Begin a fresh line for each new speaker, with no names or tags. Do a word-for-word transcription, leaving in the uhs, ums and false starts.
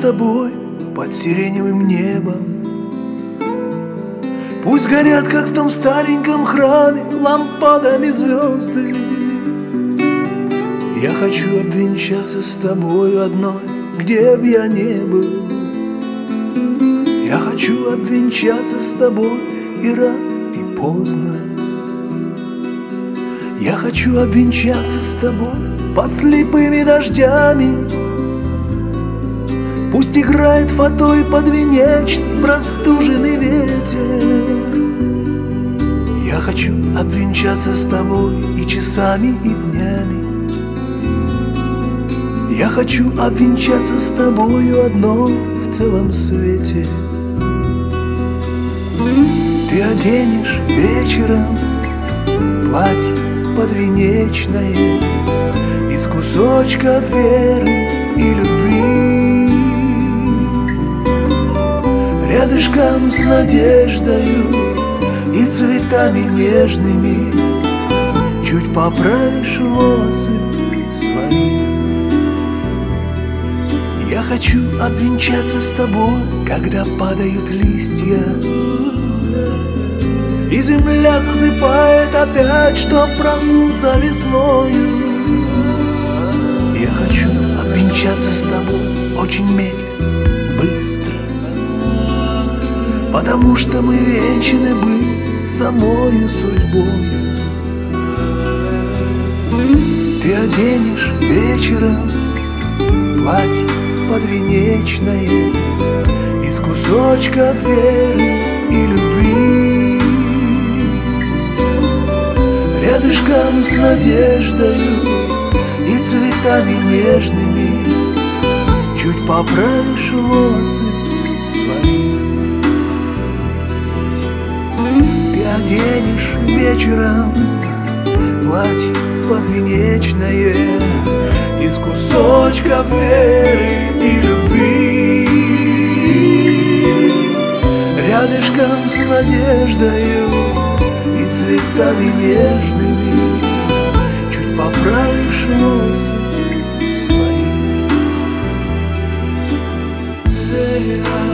тобой под сиреневым небом. Пусть горят, как в том стареньком храме, лампадами звезды. Я хочу обвенчаться с тобою одной, где б я не был. Я хочу обвенчаться с тобой и рано, и поздно. Я хочу обвенчаться с тобой под слепыми дождями. Пусть играет фатой подвенечный простуженный ветер. Я хочу обвенчаться с тобой и часами, и днями. Я хочу обвенчаться с тобою одной в целом свете. Ты оденешь вечером платье подвенечное из кусочков веры и любви. Рядышком с надеждою и цветами нежными чуть поправишь волосы свои. Я хочу обвенчаться с тобой, когда падают листья, и земля засыпает опять, чтоб проснуться весною. Я хочу обвенчаться с тобой очень медленно, быстро, потому что мы венчаны были самою судьбой. Ты оденешь вечером платье подвенечное из кусочков веры и любви. Рядышком с надеждою и цветами нежными чуть поправишь волосы свои. Ты оденешь вечером платье подвенечное из кусочков веры и любви. Рядышком с надеждою и цветами нежными чуть поправишь волосы свои.